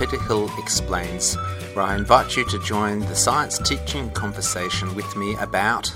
Peter Hill Explains, where I invite you to join the science teaching conversation with me about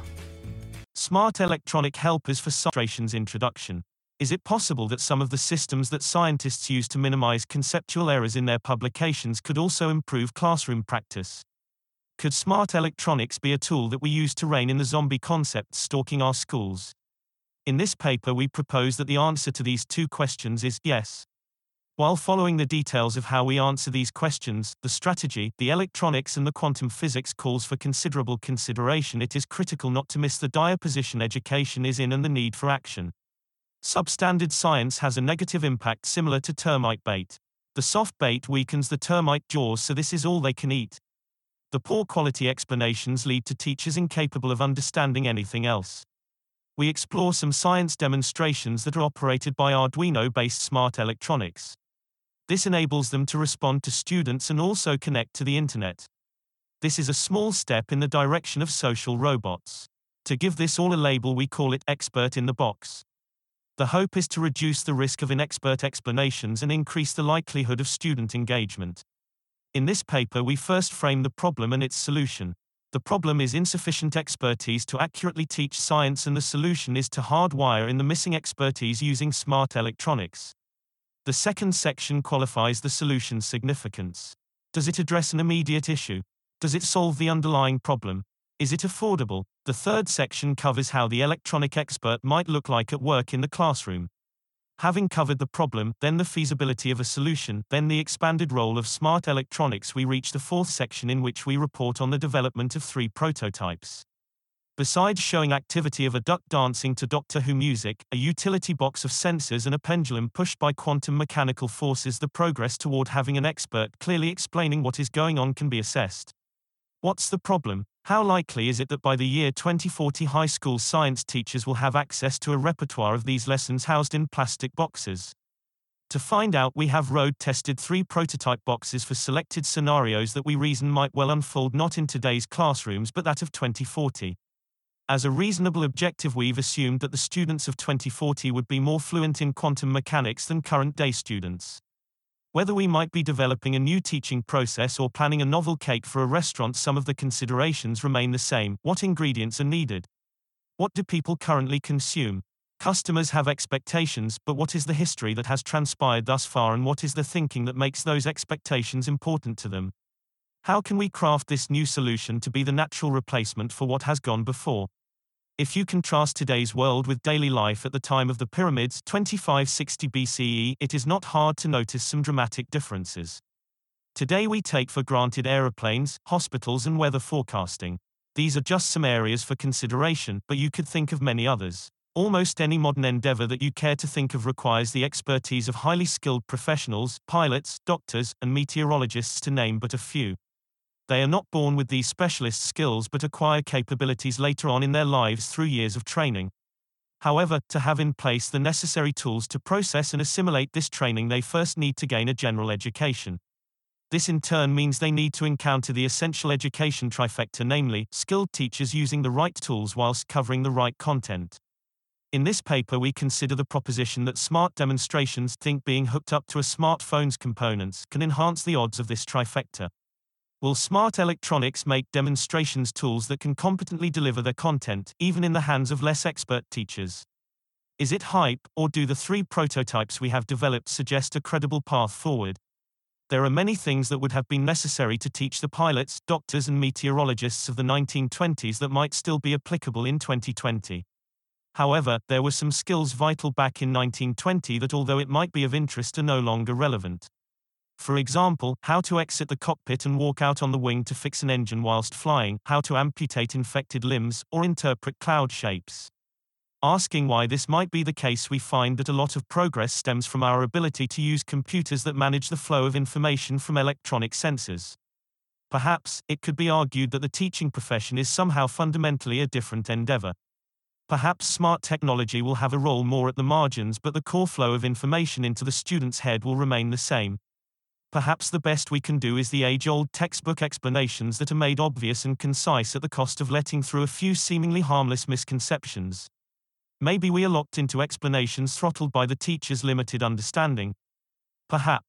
Smart electronic helpers for demonstrations. Introduction. Is it possible that some of the systems that scientists use to minimize conceptual errors in their publications could also improve classroom practice? Could smart electronics be a tool that we use to rein in the zombie concepts stalking our schools? In this paper we propose that the answer to these two questions is yes. While following the details of how we answer these questions, the strategy, the electronics and the quantum physics calls for considerable consideration, it is critical not to miss the dire position education is in and the need for action. Substandard science has a negative impact similar to termite bait. The soft bait weakens the termite jaws, so this is all they can eat. The poor quality explanations lead to teachers incapable of understanding anything else. We explore some science demonstrations that are operated by Arduino-based smart electronics. This enables them to respond to students and also connect to the internet. This is a small step in the direction of social robots. To give this all a label, we call it Expert in the Box. The hope is to reduce the risk of inexpert explanations and increase the likelihood of student engagement. In this paper we first frame the problem and its solution. The problem is insufficient expertise to accurately teach science, and the solution is to hardwire in the missing expertise using smart electronics. The second section qualifies the solution's significance. Does it address an immediate issue? Does it solve the underlying problem? Is it affordable? The third section covers how the electronic expert might look like at work in the classroom. Having covered the problem, then the feasibility of a solution, then the expanded role of smart electronics, we reach the fourth section in which we report on the development of 3 prototypes. Besides showing activity of a duck dancing to Doctor Who music, a utility box of sensors and a pendulum pushed by quantum mechanical forces, the progress toward having an expert clearly explaining what is going on can be assessed. What's the problem? How likely is it that by the year 2040 high school science teachers will have access to a repertoire of these lessons housed in plastic boxes? To find out, we have road-tested 3 prototype boxes for selected scenarios that we reason might well unfold not in today's classrooms but that of 2040. As a reasonable objective, we've assumed that the students of 2040 would be more fluent in quantum mechanics than current-day students. Whether we might be developing a new teaching process or planning a novel cake for a restaurant, some of the considerations remain the same. What ingredients are needed? What do people currently consume? Customers have expectations, but what is the history that has transpired thus far, and what is the thinking that makes those expectations important to them? How can we craft this new solution to be the natural replacement for what has gone before? If you contrast today's world with daily life at the time of the pyramids, 2560 BCE, it is not hard to notice some dramatic differences. Today we take for granted aeroplanes, hospitals and weather forecasting. These are just some areas for consideration, but you could think of many others. Almost any modern endeavor that you care to think of requires the expertise of highly skilled professionals, pilots, doctors, and meteorologists, to name but a few. They are not born with these specialist skills but acquire capabilities later on in their lives through years of training. However, to have in place the necessary tools to process and assimilate this training, they first need to gain a general education. This in turn means they need to encounter the essential education trifecta, namely, skilled teachers using the right tools whilst covering the right content. In this paper we consider the proposition that smart demonstrations, think being hooked up to a smartphone's components, can enhance the odds of this trifecta. Will smart electronics make demonstrations tools that can competently deliver their content, even in the hands of less expert teachers? Is it hype, or do the 3 prototypes we have developed suggest a credible path forward? There are many things that would have been necessary to teach the pilots, doctors and meteorologists of the 1920s that might still be applicable in 2020. However, there were some skills vital back in 1920 that, although it might be of interest, are no longer relevant. For example, how to exit the cockpit and walk out on the wing to fix an engine whilst flying, how to amputate infected limbs, or interpret cloud shapes. Asking why this might be the case, we find that a lot of progress stems from our ability to use computers that manage the flow of information from electronic sensors. Perhaps, it could be argued that the teaching profession is somehow fundamentally a different endeavor. Perhaps smart technology will have a role more at the margins, but the core flow of information into the student's head will remain the same. Perhaps the best we can do is the age-old textbook explanations that are made obvious and concise at the cost of letting through a few seemingly harmless misconceptions. Maybe we are locked into explanations throttled by the teacher's limited understanding. Perhaps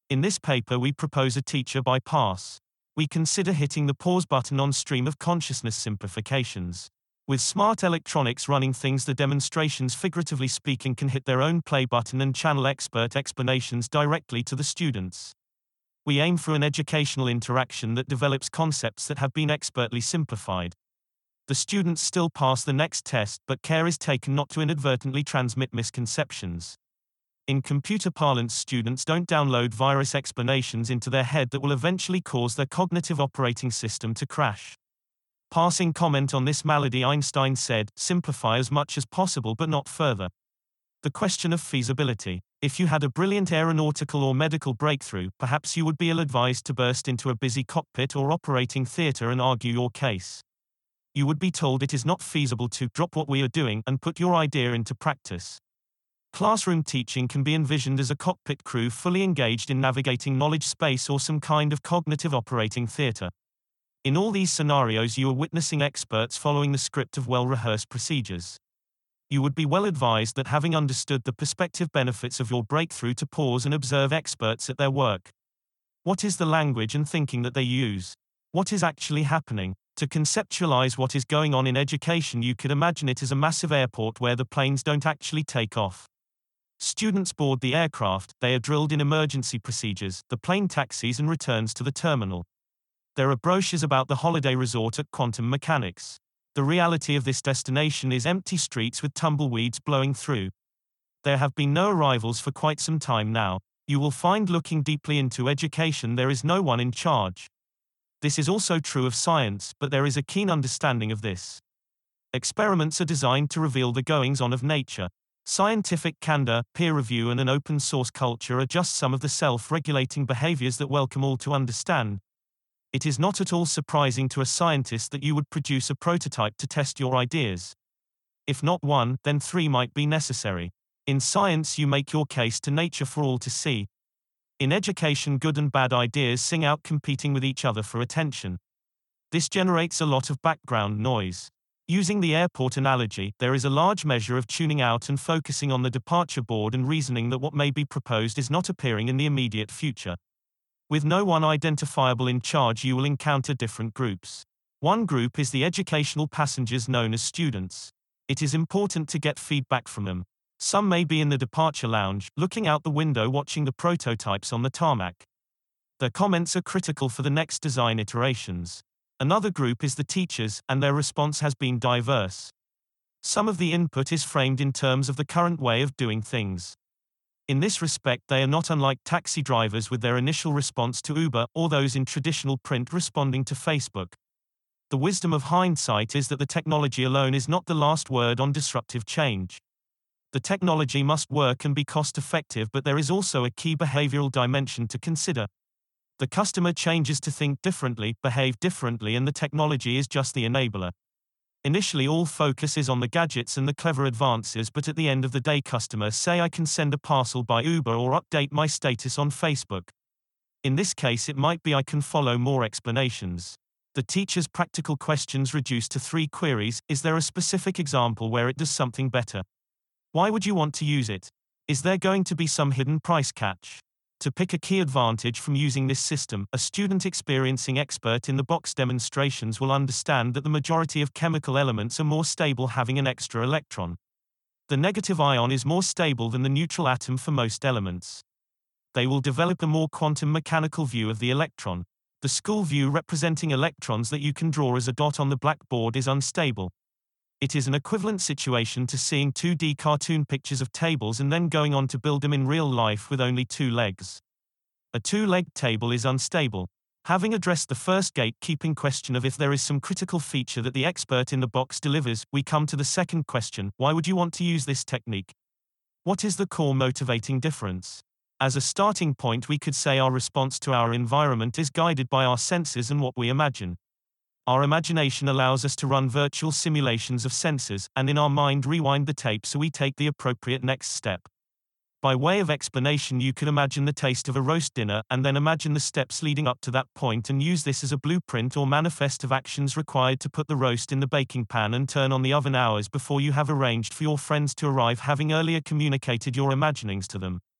In this paper we propose a teacher bypass. We consider hitting the pause button on stream of consciousness simplifications. With smart electronics running things, the demonstrations, figuratively speaking, can hit their own play button and channel expert explanations directly to the students. We aim for an educational interaction that develops concepts that have been expertly simplified. The students still pass the next test, but care is taken not to inadvertently transmit misconceptions. In computer parlance, students don't download virus explanations into their head that will eventually cause their cognitive operating system to crash. Passing comment on this malady, Einstein said, "Simplify as much as possible but not further." The question of feasibility. If you had a brilliant aeronautical or medical breakthrough, perhaps you would be ill-advised to burst into a busy cockpit or operating theater and argue your case. You would be told it is not feasible to drop what we are doing and put your idea into practice. Classroom teaching can be envisioned as a cockpit crew fully engaged in navigating knowledge space or some kind of cognitive operating theater. In all these scenarios, you are witnessing experts following the script of well-rehearsed procedures. You would be well advised that, having understood the perspective benefits of your breakthrough, to pause and observe experts at their work. What is the language and thinking that they use? What is actually happening? To conceptualize what is going on in education, you could imagine it as a massive airport where the planes don't actually take off. Students board the aircraft, they are drilled in emergency procedures, the plane taxis and returns to the terminal. There are brochures about the holiday resort at quantum mechanics. The reality of this destination is empty streets with tumbleweeds blowing through. There have been no arrivals for quite some time now. You will find, looking deeply into education, there is no one in charge. This is also true of science, but there is a keen understanding of this. Experiments are designed to reveal the goings-on of nature. Scientific candor, peer review and an open source culture are just some of the self-regulating behaviors that welcome all to understand. It is not at all surprising to a scientist that you would produce a prototype to test your ideas. If not one, then 3 might be necessary. In science, you make your case to nature for all to see. In education, good and bad ideas sing out, competing with each other for attention. This generates a lot of background noise. Using the airport analogy, there is a large measure of tuning out and focusing on the departure board and reasoning that what may be proposed is not appearing in the immediate future. With no one identifiable in charge, you will encounter different groups. One group is the educational passengers known as students. It is important to get feedback from them. Some may be in the departure lounge, looking out the window watching the prototypes on the tarmac. Their comments are critical for the next design iterations. Another group is the teachers, and their response has been diverse. Some of the input is framed in terms of the current way of doing things. In this respect, they are not unlike taxi drivers with their initial response to Uber, or those in traditional print responding to Facebook. The wisdom of hindsight is that the technology alone is not the last word on disruptive change. The technology must work and be cost-effective, but there is also a key behavioral dimension to consider. The customer changes to think differently, behave differently, and the technology is just the enabler. Initially, all focus is on the gadgets and the clever advances, but at the end of the day, customers say, "I can send a parcel by Uber or update my status on Facebook." In this case, it might be, "I can follow more explanations." The teacher's practical questions reduce to 3 queries. Is there a specific example where it does something better? Why would you want to use it? Is there going to be some hidden price catch? To pick a key advantage from using this system, a student experiencing expert-in-the-box demonstrations will understand that the majority of chemical elements are more stable having an extra electron. The negative ion is more stable than the neutral atom for most elements. They will develop a more quantum mechanical view of the electron. The school view representing electrons that you can draw as a dot on the blackboard is unstable. It is an equivalent situation to seeing 2D cartoon pictures of tables and then going on to build them in real life with only 2 legs. A 2-legged table is unstable. Having addressed the first gatekeeping question of if there is some critical feature that the expert in the box delivers, we come to the second question: why would you want to use this technique? What is the core motivating difference? As a starting point, we could say our response to our environment is guided by our senses and what we imagine. Our imagination allows us to run virtual simulations of senses, and in our mind rewind the tape so we take the appropriate next step. By way of explanation, you could imagine the taste of a roast dinner, and then imagine the steps leading up to that point and use this as a blueprint or manifest of actions required to put the roast in the baking pan and turn on the oven hours before you have arranged for your friends to arrive, having earlier communicated your imaginings to them.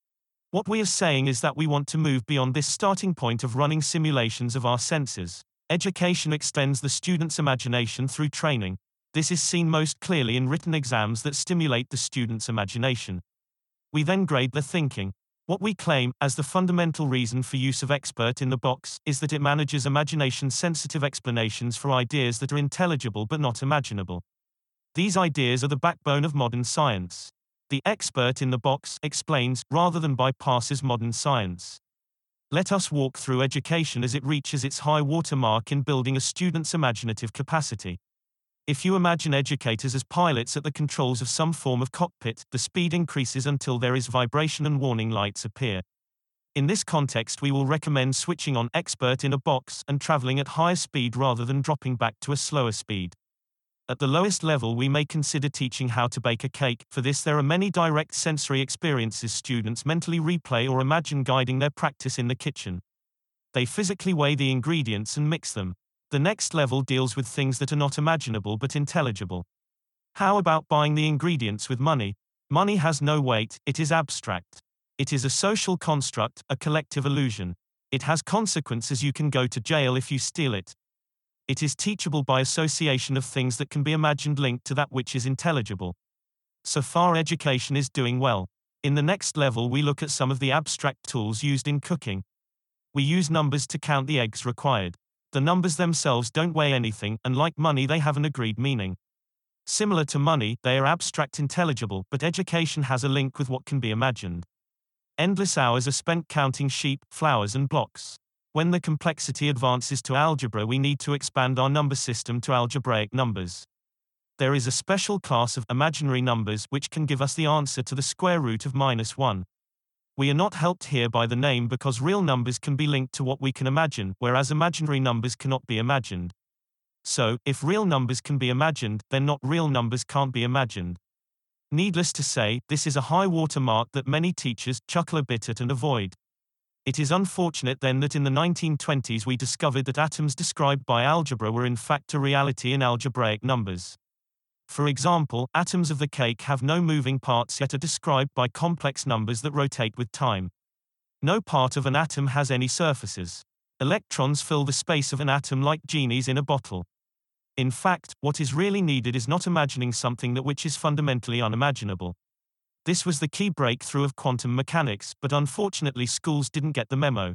What we are saying is that we want to move beyond this starting point of running simulations of our senses. Education extends the student's imagination through training. This is seen most clearly in written exams that stimulate the student's imagination. We then grade their thinking. What we claim, as the fundamental reason for use of Expert in the Box, is that it manages imagination-sensitive explanations for ideas that are intelligible but not imaginable. These ideas are the backbone of modern science. The Expert in the Box explains, rather than bypasses modern science. Let us walk through education as it reaches its high water mark in building a student's imaginative capacity. If you imagine educators as pilots at the controls of some form of cockpit, the speed increases until there is vibration and warning lights appear. In this context, we will recommend switching on Expert in a Box and traveling at higher speed rather than dropping back to a slower speed. At the lowest level, we may consider teaching how to bake a cake. For this, there are many direct sensory experiences students mentally replay or imagine guiding their practice in the kitchen. They physically weigh the ingredients and mix them. The next level deals with things that are not imaginable but intelligible. How about buying the ingredients with money? Money has no weight, it is abstract. It is a social construct, a collective illusion. It has consequences. You can go to jail if you steal it. It is teachable by association of things that can be imagined linked to that which is intelligible. So far, education is doing well. In the next level, we look at some of the abstract tools used in cooking. We use numbers to count the eggs required. The numbers themselves don't weigh anything, and like money, they have an agreed meaning. Similar to money, they are abstract intelligible, but education has a link with what can be imagined. Endless hours are spent counting sheep, flowers, and blocks. When the complexity advances to algebra, we need to expand our number system to algebraic numbers. There is a special class of imaginary numbers which can give us the answer to the square root of -1. We are not helped here by the name because real numbers can be linked to what we can imagine, whereas imaginary numbers cannot be imagined. So, if real numbers can be imagined, then not real numbers can't be imagined. Needless to say, this is a high water mark that many teachers chuckle a bit at and avoid. It is unfortunate then that in the 1920s we discovered that atoms described by algebra were in fact a reality in algebraic numbers. For example, atoms of the cake have no moving parts yet are described by complex numbers that rotate with time. No part of an atom has any surfaces. Electrons fill the space of an atom like genies in a bottle. In fact, what is really needed is not imagining something that which is fundamentally unimaginable. This was the key breakthrough of quantum mechanics, but unfortunately schools didn't get the memo.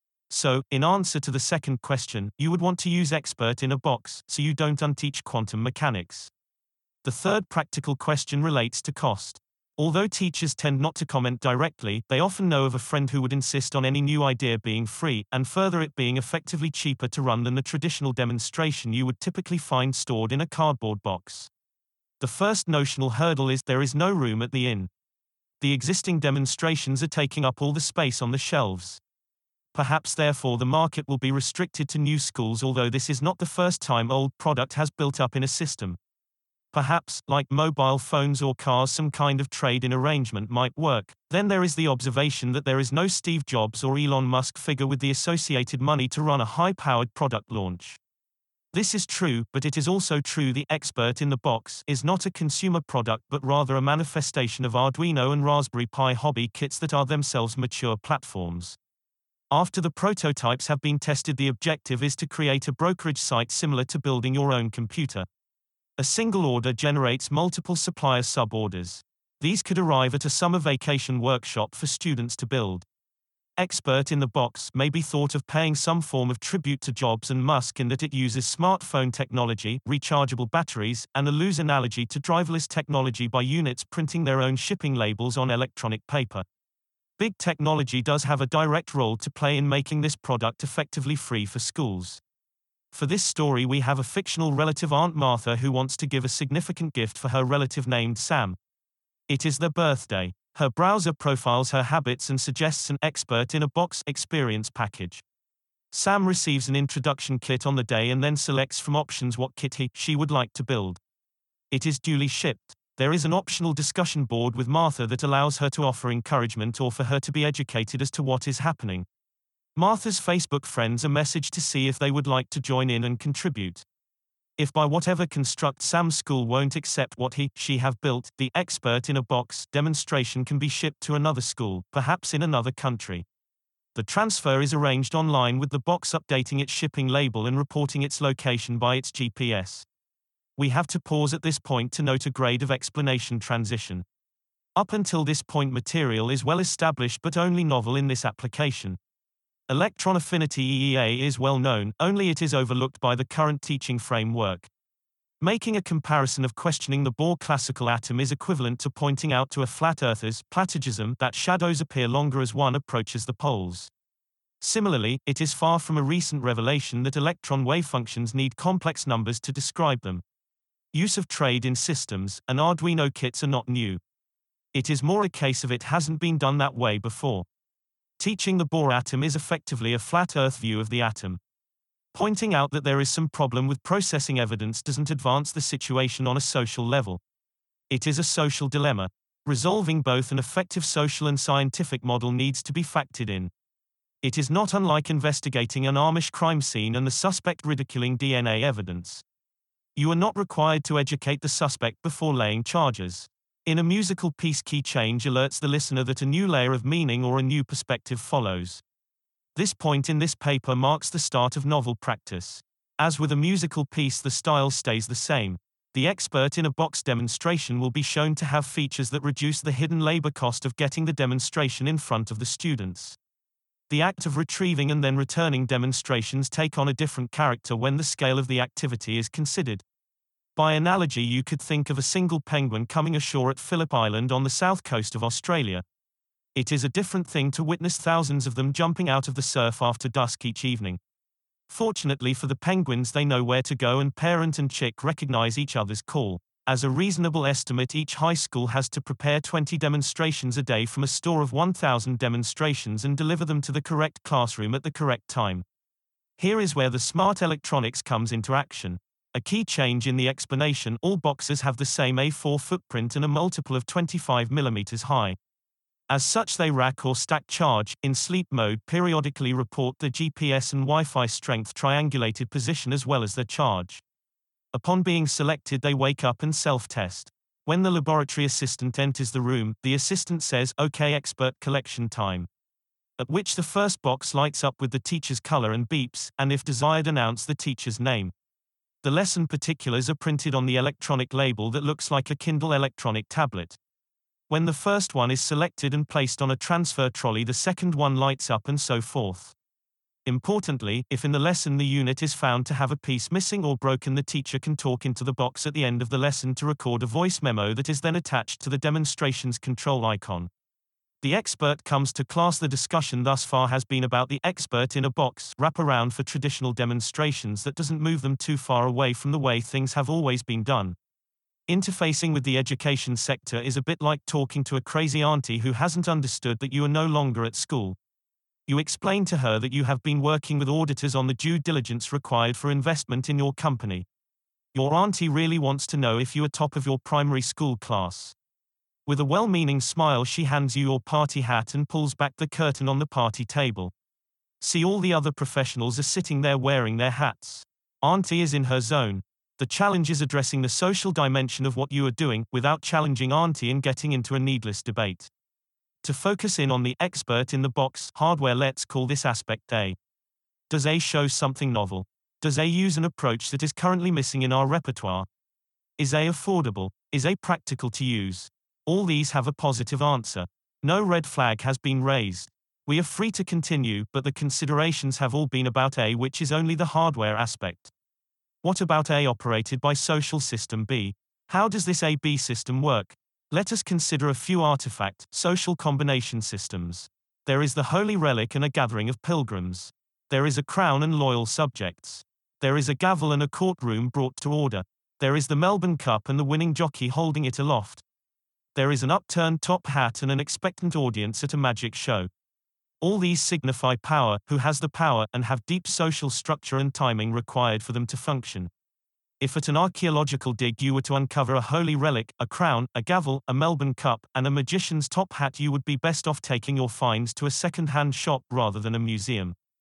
So, in answer to the second question, you would want to use Expert in a Box, so you don't unteach quantum mechanics. The third practical question relates to cost. Although teachers tend not to comment directly, they often know of a friend who would insist on any new idea being free, and further it being effectively cheaper to run than the traditional demonstration you would typically find stored in a cardboard box. The first notional hurdle is there is no room at the inn. The existing demonstrations are taking up all the space on the shelves. Perhaps therefore the market will be restricted to new schools, although this is not the first time old product has built up in a system. Perhaps, like mobile phones or cars, some kind of trade-in arrangement might work. Then there is the observation that there is no Steve Jobs or Elon Musk figure with the associated money to run a high-powered product launch. This is true, but it is also true the Expert in the Box is not a consumer product but rather a manifestation of Arduino and Raspberry Pi hobby kits that are themselves mature platforms. After the prototypes have been tested, the objective is to create a brokerage site similar to building your own computer. A single order generates multiple supplier sub-orders. These could arrive at a summer vacation workshop for students to build. Expert in the Box may be thought of paying some form of tribute to Jobs and Musk in that it uses smartphone technology, rechargeable batteries, and a loose analogy to driverless technology by units printing their own shipping labels on electronic paper. Big technology does have a direct role to play in making this product effectively free for schools. For this story, we have a fictional relative, Aunt Martha, who wants to give a significant gift for her relative named Sam. It is their birthday. Her browser profiles her habits and suggests an Expert in a Box experience package. Sam receives an introduction kit on the day and then selects from options what kit she would like to build. It is duly shipped. There is an optional discussion board with Martha that allows her to offer encouragement or for her to be educated as to what is happening. Martha's Facebook friends are messaged to see if they would like to join in and contribute. If by whatever construct Sam's school won't accept what she have built, the expert in a box demonstration can be shipped to another school, perhaps in another country. The transfer is arranged online with the box updating its shipping label and reporting its location by its GPS. We have to pause at this point to note a grade of explanation transition. Up until this point, material is well established but only novel in this application. Electron affinity EEA is well known, only it is overlooked by the current teaching framework. Making a comparison of questioning the Bohr classical atom is equivalent to pointing out to a flat earther's plagiarism that shadows appear longer as one approaches the poles. Similarly, it is far from a recent revelation that electron wave functions need complex numbers to describe them. Use of trade in systems and Arduino kits are not new. It is more a case of it hasn't been done that way before. Teaching the Bohr atom is effectively a flat Earth view of the atom. Pointing out that there is some problem with processing evidence doesn't advance the situation on a social level. It is a social dilemma. Resolving both an effective social and scientific model needs to be factored in. It is not unlike investigating an Amish crime scene and the suspect ridiculing DNA evidence. You are not required to educate the suspect before laying charges. In a musical piece, key change alerts the listener that a new layer of meaning or a new perspective follows. This point in this paper marks the start of novel practice. As with a musical piece, the style stays the same. The expert in a box demonstration will be shown to have features that reduce the hidden labor cost of getting the demonstration in front of the students. The act of retrieving and then returning demonstrations take on a different character when the scale of the activity is considered. By analogy, you could think of a single penguin coming ashore at Phillip Island on the south coast of Australia. It is a different thing to witness thousands of them jumping out of the surf after dusk each evening. Fortunately for the penguins, they know where to go and parent and chick recognize each other's call. As a reasonable estimate, each high school has to prepare 20 demonstrations a day from a store of 1,000 demonstrations and deliver them to the correct classroom at the correct time. Here is where the smart electronics comes into action. A key change in the explanation: all boxes have the same A4 footprint and a multiple of 25 mm high. As such, they rack or stack charge, in sleep mode, periodically report the GPS and Wi-Fi strength triangulated position as well as their charge. Upon being selected, they wake up and self-test. When the laboratory assistant enters the room, the assistant says, "Okay, expert, collection time." At which the first box lights up with the teacher's color and beeps, and if desired, announce the teacher's name. The lesson particulars are printed on the electronic label that looks like a Kindle electronic tablet. When the first one is selected and placed on a transfer trolley, the second one lights up and so forth. Importantly, if in the lesson the unit is found to have a piece missing or broken, the teacher can talk into the box at the end of the lesson to record a voice memo that is then attached to the demonstration's control icon. The expert comes to class. The discussion thus far has been about the expert in a box wraparound for traditional demonstrations that doesn't move them too far away from the way things have always been done. Interfacing with the education sector is a bit like talking to a crazy auntie who hasn't understood that you are no longer at school. You explain to her that you have been working with auditors on the due diligence required for investment in your company. Your auntie really wants to know if you are top of your primary school class. With a well-meaning smile, she hands you your party hat and pulls back the curtain on the party table. See, all the other professionals are sitting there wearing their hats. Auntie is in her zone. The challenge is addressing the social dimension of what you are doing, without challenging auntie and getting into a needless debate. To focus in on the expert in the box hardware, let's call this aspect A. Does A show something novel? Does A use an approach that is currently missing in our repertoire? Is A affordable? Is A practical to use? All these have a positive answer. No red flag has been raised. We are free to continue, but the considerations have all been about A, which is only the hardware aspect. What about A operated by social system B? How does this A-B system work? Let us consider a few artifact, social combination systems. There is the holy relic and a gathering of pilgrims. There is a crown and loyal subjects. There is a gavel and a courtroom brought to order. There is the Melbourne Cup and the winning jockey holding it aloft. There is an upturned top hat and an expectant audience at a magic show. All these signify power, who has the power, and have deep social structure and timing required for them to function. If at an archaeological dig you were to uncover a holy relic, a crown, a gavel, a Melbourne Cup, and a magician's top hat, you would be best off taking your finds to a second-hand shop rather than a museum.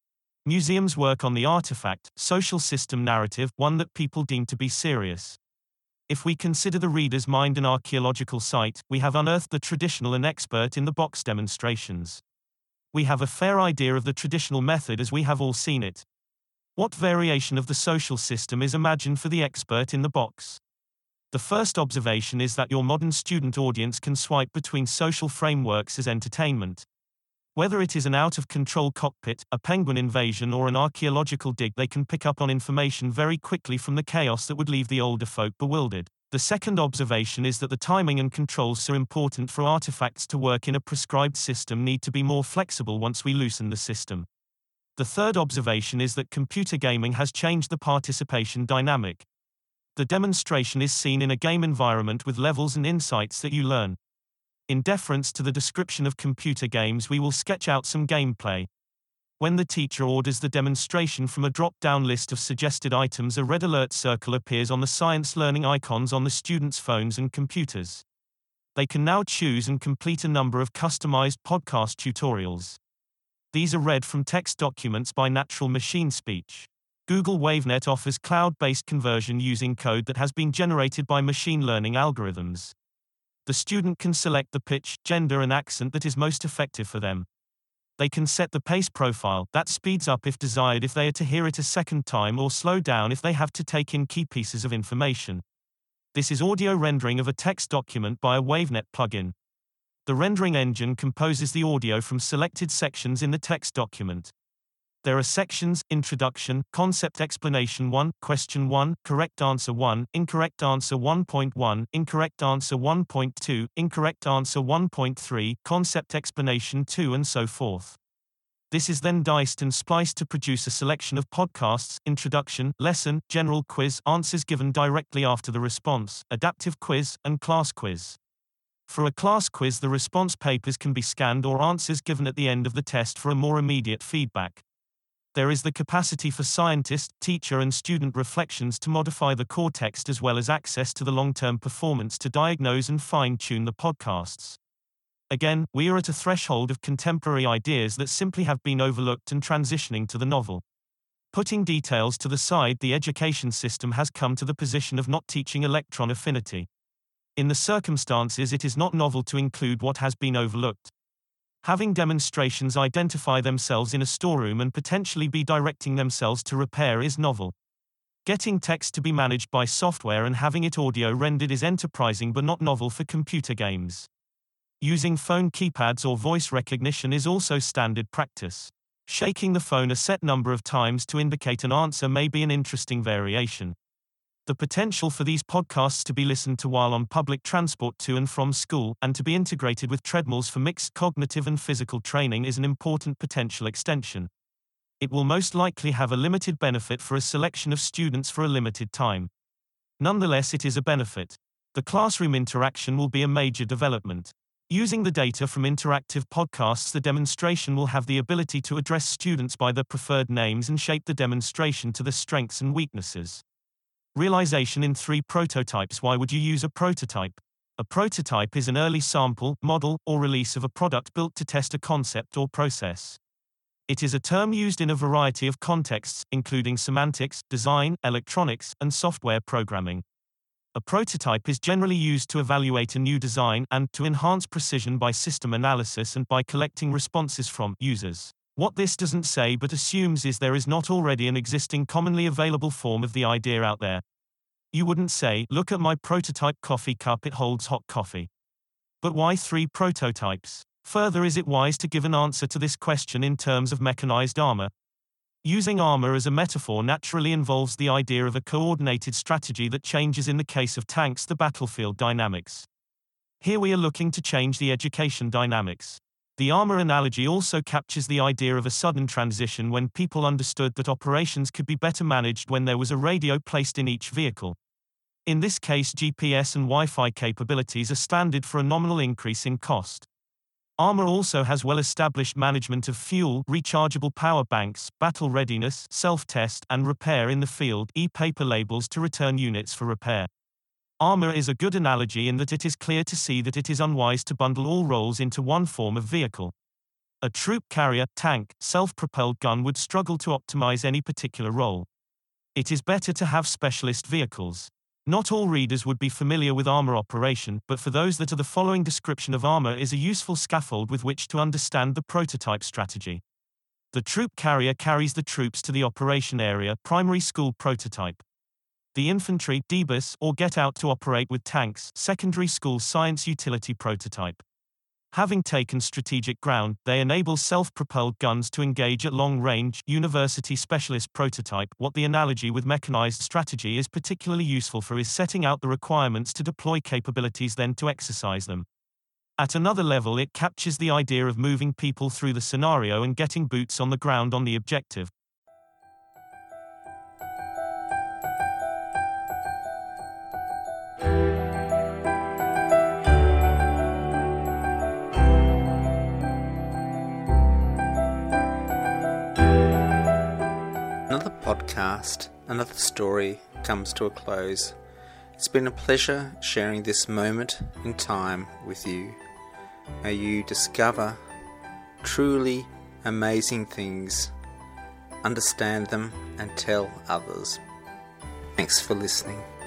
Museums work on the artifact, social system narrative, one that people deem to be serious. If we consider the reader's mind an archaeological site, we have unearthed the traditional and expert in the box demonstrations. We have a fair idea of the traditional method as we have all seen it. What variation of the social system is imagined for the expert in the box? The first observation is that your modern student audience can swipe between social frameworks as entertainment. Whether it is an out-of-control cockpit, a penguin invasion or an archaeological dig, they can pick up on information very quickly from the chaos that would leave the older folk bewildered. The second observation is that the timing and controls so important for artifacts to work in a prescribed system need to be more flexible once we loosen the system. The third observation is that computer gaming has changed the participation dynamic. The demonstration is seen in a game environment with levels and insights that you learn. In deference to the description of computer games, we will sketch out some gameplay. When the teacher orders the demonstration from a drop-down list of suggested items, a red alert circle appears on the science learning icons on the students' phones and computers. They can now choose and complete a number of customized podcast tutorials. These are read from text documents by natural machine speech. Google WaveNet offers cloud-based conversion using code that has been generated by machine learning algorithms. The student can select the pitch, gender and accent that is most effective for them. They can set the pace profile, that speeds up if desired if they are to hear it a second time, or slow down if they have to take in key pieces of information. This is audio rendering of a text document by a WaveNet plugin. The rendering engine composes the audio from selected sections in the text document. There are sections: Introduction, Concept Explanation 1, Question 1, Correct Answer 1, Incorrect Answer 1.1, Incorrect Answer 1.2, Incorrect Answer 1.3, Concept Explanation 2, and so forth. This is then diced and spliced to produce a selection of podcasts: Introduction, Lesson, General Quiz, answers given directly after the response, Adaptive Quiz, and Class Quiz. For a class quiz, the response papers can be scanned or answers given at the end of the test for a more immediate feedback. There is the capacity for scientist, teacher and student reflections to modify the core text, as well as access to the long-term performance to diagnose and fine-tune the podcasts. Again, we are at a threshold of contemporary ideas that simply have been overlooked and transitioning to the novel. Putting details to the side, the education system has come to the position of not teaching electron affinity. In the circumstances, it is not novel to include what has been overlooked. Having demonstrations identify themselves in a storeroom and potentially be directing themselves to repair is novel. Getting text to be managed by software and having it audio rendered is enterprising but not novel for computer games. Using phone keypads or voice recognition is also standard practice. Shaking the phone a set number of times to indicate an answer may be an interesting variation. The potential for these podcasts to be listened to while on public transport to and from school, and to be integrated with treadmills for mixed cognitive and physical training, is an important potential extension. It will most likely have a limited benefit for a selection of students for a limited time. Nonetheless, it is a benefit. The classroom interaction will be a major development. Using the data from interactive podcasts, the demonstration will have the ability to address students by their preferred names and shape the demonstration to their strengths and weaknesses. Realization in 3 prototypes. Why would you use a prototype? A prototype is an early sample, model, or release of a product built to test a concept or process. It is a term used in a variety of contexts, including semantics, design, electronics, and software programming. A prototype is generally used to evaluate a new design and to enhance precision by system analysis and by collecting responses from users. What this doesn't say but assumes is there is not already an existing commonly available form of the idea out there. You wouldn't say, "Look at my prototype coffee cup, it holds hot coffee." But why 3 prototypes? Further, is it wise to give an answer to this question in terms of mechanized armor? Using armor as a metaphor naturally involves the idea of a coordinated strategy that changes in the case of tanks the battlefield dynamics. Here we are looking to change the education dynamics. The armor analogy also captures the idea of a sudden transition when people understood that operations could be better managed when there was a radio placed in each vehicle. In this case, GPS and Wi-Fi capabilities are standard for a nominal increase in cost. Armor also has well-established management of fuel, rechargeable power banks, battle readiness, self-test, and repair in the field, e-paper labels to return units for repair. Armor is a good analogy in that it is clear to see that it is unwise to bundle all roles into one form of vehicle. A troop carrier, tank, self-propelled gun would struggle to optimize any particular role. It is better to have specialist vehicles. Not all readers would be familiar with armor operation, but for those that are, the following description of armor is a useful scaffold with which to understand the prototype strategy. The troop carrier carries the troops to the operation area, primary school prototype. The infantry, DBUS, or get out to operate with tanks, secondary school science utility prototype. Having taken strategic ground, they enable self-propelled guns to engage at long range, university specialist prototype. What the analogy with mechanized strategy is particularly useful for is setting out the requirements to deploy capabilities, then to exercise them. At another level, it captures the idea of moving people through the scenario and getting boots on the ground on the objective. Another podcast, another story comes to a close. It's been a pleasure sharing this moment in time with you. May you discover truly amazing things, understand them, and tell others. Thanks for listening.